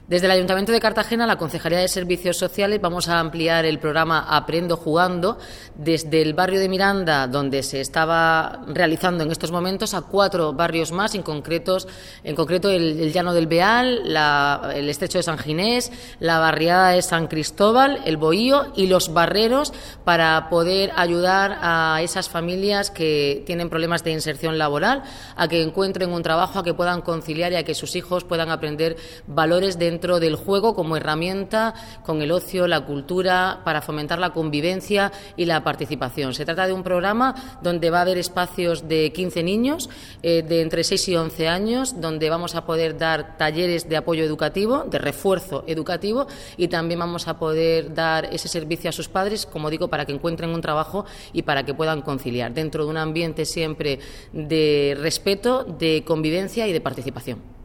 Desde el Ayuntamiento de Cartagena, la Concejalía de Servicios Sociales, vamos a ampliar el programa Aprendo Jugando desde el barrio de Miranda, donde se estaba realizando en estos momentos, a 4 barrios más, en concreto el Llano del Beal, el Estrecho de San Ginés, la barriada de San Cristóbal, el Bohío y los Barreros, para poder ayudar a esas familias que tienen problemas de inserción laboral, a que encuentren un trabajo, a que puedan conciliar y a que sus hijos puedan aprender valores dentro del juego como herramienta con el ocio, la cultura, para fomentar la convivencia y la participación. Se trata de un programa donde va a haber espacios de 15 niños de entre 6 y 11 años, donde vamos a poder dar talleres de apoyo educativo, de refuerzo educativo, y también vamos a poder dar ese servicio a sus padres, como digo, para que encuentren un trabajo y para que puedan conciliar dentro de un ambiente siempre de respeto, de convivencia y de participación.